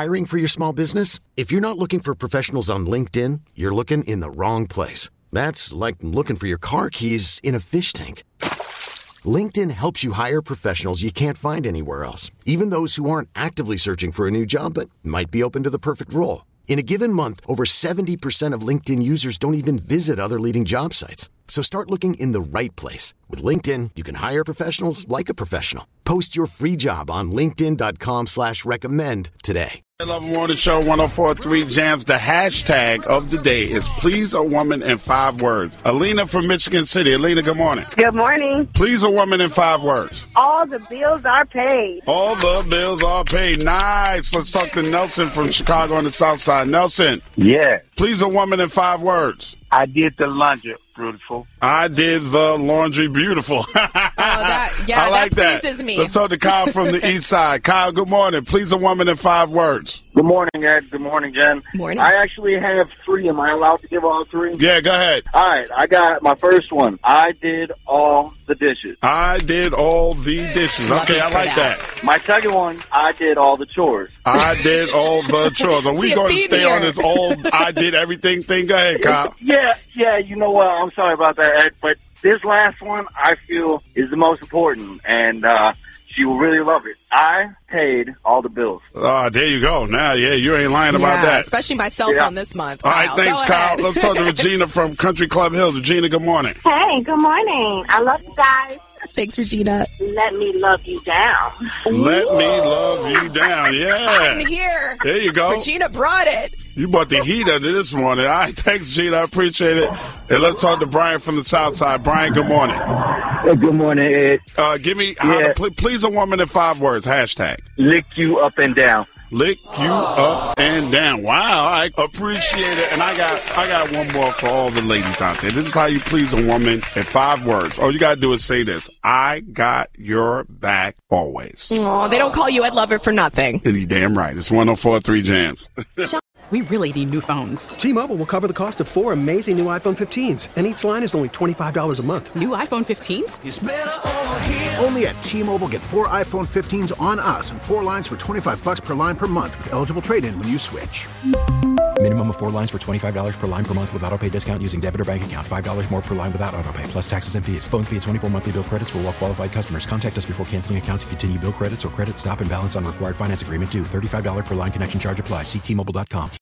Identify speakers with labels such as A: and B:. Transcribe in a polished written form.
A: Hiring for your small business? If you're not looking for professionals on LinkedIn, you're looking in the wrong place. That's like looking for your car keys in a fish tank. LinkedIn helps you hire professionals you can't find anywhere else, even those who aren't actively searching for a new job but might be open to the perfect role. In a given month, over 70% of LinkedIn users don't even visit other leading job sites. So start looking in the right place. With LinkedIn, you can hire professionals like a professional. Post your free job on linkedin.com/recommend today.
B: I Love Morning Show 104.3 Jams. The hashtag of the day is please a woman in 5 words. Alina from Michigan City. Alina, good morning.
C: Good morning.
B: Please a woman in 5 words.
C: All the bills are paid.
B: All the bills are paid. Nice. Let's talk to Nelson from Chicago on the South Side. Nelson.
D: Yeah.
B: Please a woman in 5 words.
D: I did the laundry beautiful.
B: I did the laundry beautiful. I like that.
E: Pleases me.
B: Let's talk to Kyle from the East Side. Kyle, good morning. Please a woman in 5 words.
F: Good morning, Ed. Good morning, Jen.
E: Morning.
F: I actually have 3. Am I allowed to give all 3?
B: Yeah, go ahead.
F: All right. I got my first one. I did all the dishes.
B: I did all the dishes. Okay, I like that.
F: My second one, I did all the chores.
B: I did all the chores. Are we
E: See a
B: going to
E: theme
B: stay
E: here.
B: on this old I did everything thing? Go ahead, Kyle.
F: Yeah, you know what? I'm sorry about that, Ed, but this last one I feel is the most important, and she will really love it. I paid all the bills.
B: There you go. Now, yeah, you ain't lying about that.
E: Especially my cell phone this month.
B: All right,
E: Kyle.
B: thanks,
E: Go
B: Kyle.
E: ahead.
B: Let's talk to Regina from Country Club Hills. Regina, good morning.
C: Hey, good morning. I love you guys.
E: Thanks, Regina.
C: Let me love you down.
B: Let me love you down. Yeah.
E: I'm here.
B: There you go.
E: Regina brought it.
B: You brought the heat up this morning. All right, thanks, Regina. I appreciate it. And let's talk to Brian from the South Side. Brian, good morning.
D: Hey, good morning, Ed.
B: Give me how to please a woman in 5 words. Hashtag.
D: Lick you up and down.
B: Lick you up and down. Wow, I appreciate it. And I got one more for all the ladies out there. This is how you please a woman in 5 words. All you got to do is say this. I got your back always.
E: Oh, they don't call you Ed Lover for nothing.
B: And you damn right. It's 104.3 Jams.
G: We really need new phones.
H: T-Mobile will cover the cost of 4 amazing new iPhone 15s, and each line is only $25 a month.
G: New iPhone 15s?
I: It's better over here. Only at T-Mobile, get 4 iPhone 15s on us and 4 lines for $25 per line per month with eligible trade-in when you switch.
J: Minimum of 4 lines for $25 per line per month with autopay discount using debit or bank account. $5 more per line without autopay, plus taxes and fees. Phone fee at 24 monthly bill credits for well-qualified customers. Contact us before canceling account to continue bill credits or credit stop and balance on required finance agreement due. $35 per line connection charge applies. See T-Mobile.com.